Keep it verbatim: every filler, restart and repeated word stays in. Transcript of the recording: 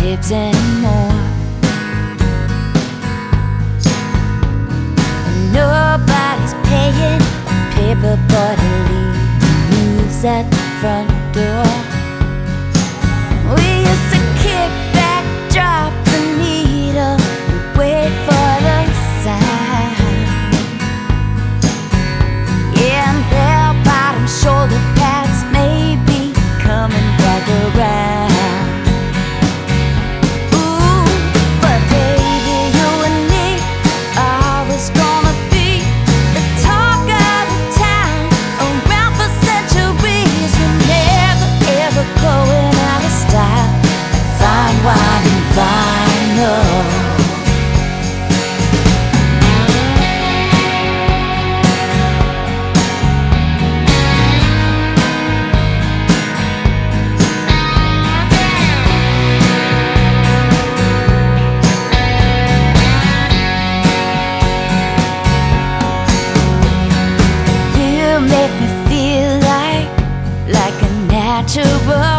tips anymore. Nobody's paying paper, but he leaves at the front door. We used to kick back, drop the needle, and wait for the sign. Yeah, and bell-bottom shoulder pads may be coming back around. Make me feel like, like a natural